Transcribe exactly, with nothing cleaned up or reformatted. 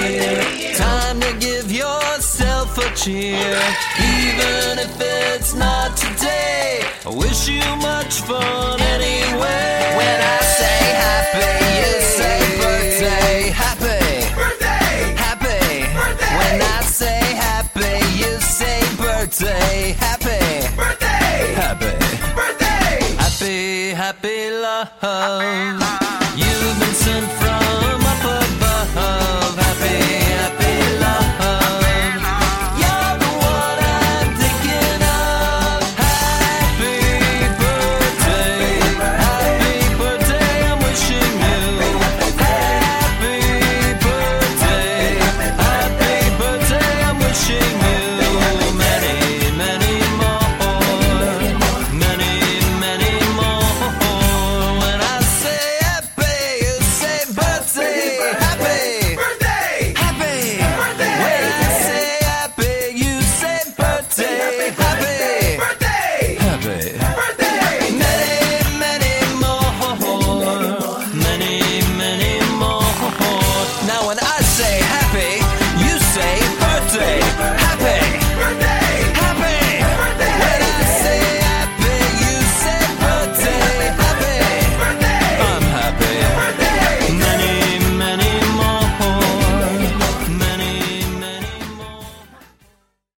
year. Time to give yourself a cheer, even if it's not today. I wish you much fun anyway. When I say happy, you say birthday. Happy, Birthday! happy. Birthday! When I say happy, you say birthday. Happy, Birthday! happy. Birthday! Happy, happy love.